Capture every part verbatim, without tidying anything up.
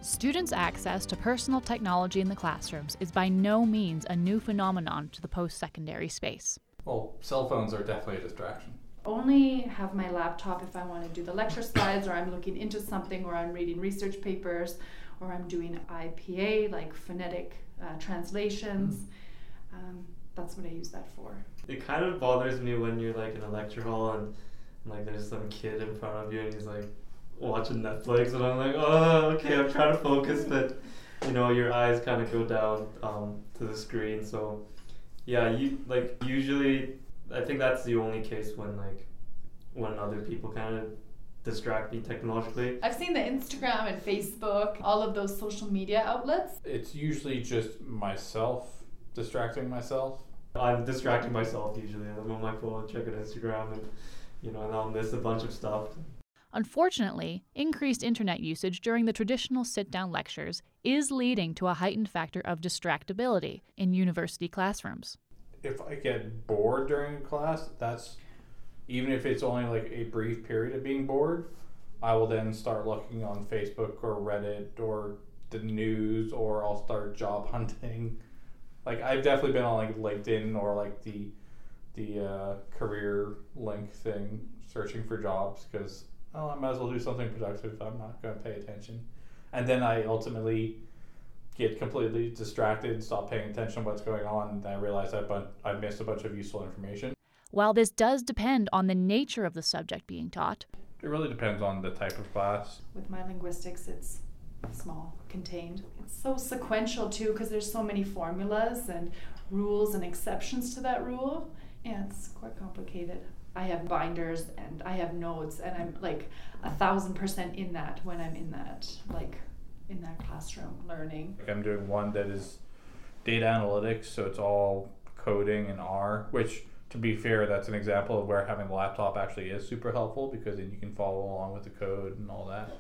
Students' access to personal technology in the classrooms is by no means a new phenomenon to the post-secondary space. Well, cell phones are definitely a distraction. Only have my laptop if I want to do the lecture slides, or I'm looking into something, or I'm reading research papers, or I'm doing I P A, like phonetic uh, translations. Um, that's what I use that for. It kind of bothers me when you're like in a lecture hall and, and like there's some kid in front of you and he's like watching Netflix, and I'm like, oh, okay, I'm trying to focus, but you know, your eyes kind of go down um, to the screen. So yeah, you like usually I think that's the only case when like when other people kind of distract me technologically. I've seen the Instagram and Facebook, all of those social media outlets. It's usually just myself distracting myself. I'm distracting myself usually. I'm on my phone checking Instagram, and you know, and I'll miss a bunch of stuff. Unfortunately, increased internet usage during the traditional sit-down lectures is leading to a heightened factor of distractibility in university classrooms. If I get bored during a class, that's, even if it's only like a brief period of being bored, I will then start looking on Facebook or Reddit or the news, or I'll start job hunting. Like, I've definitely been on like LinkedIn or like the the uh, career link thing, searching for jobs, because oh, I might as well do something productive. I'm not going to pay attention. And then I ultimately get completely distracted, stop paying attention to what's going on, and then I realize I've, bun- I've missed a bunch of useful information. While this does depend on the nature of the subject being taught, it really depends on the type of class. With my linguistics, it's small, contained. It's so sequential too, because there's so many formulas and rules and exceptions to that rule. Yeah, it's quite complicated. I have binders and I have notes, and I'm like a thousand percent in that when I'm in that, like in that classroom learning. I'm doing one that is data analytics, so it's all coding in R, which, to be fair, that's an example of where having a laptop actually is super helpful, because then you can follow along with the code and all that.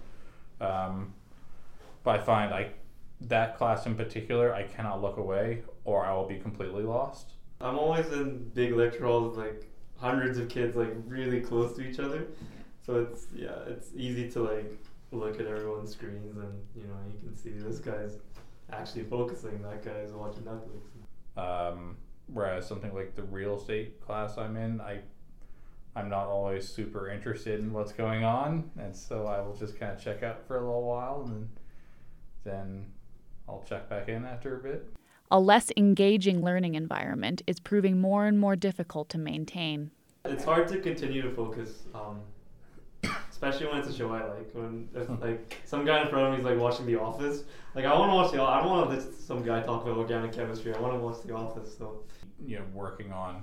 Um, but I find I that class in particular, I cannot look away or I will be completely lost. I'm always in big lecture halls with like hundreds of kids like really close to each other, so it's yeah it's easy to like look at everyone's screens, and you know, you can see this guy's actually focusing, that guy's watching Netflix. Um, whereas something like the real estate class I'm in, I I'm not always super interested in what's going on, and so I will just kind of check out for a little while, and then I'll check back in after a bit. A less engaging learning environment is proving more and more difficult to maintain. It's hard to continue to focus, um, especially when it's a show I like. When if, like some guy in front of me is like watching The Office, like I want to watch the. I don't want to listen to some guy talk about organic chemistry. I want to watch The Office. So, you know, working on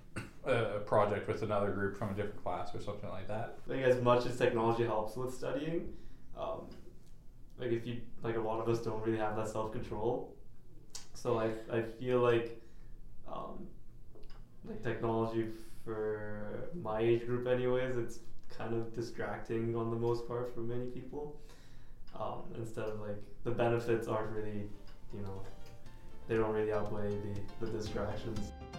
a project with another group from a different class or something like that. I think as much as technology helps with studying, um, like if you like a lot of us don't really have that self control. So I I feel like um, like technology for my age group anyways, it's kind of distracting on the most part for many people. Um, instead of like the benefits aren't really, you know, they don't really outweigh the, the distractions.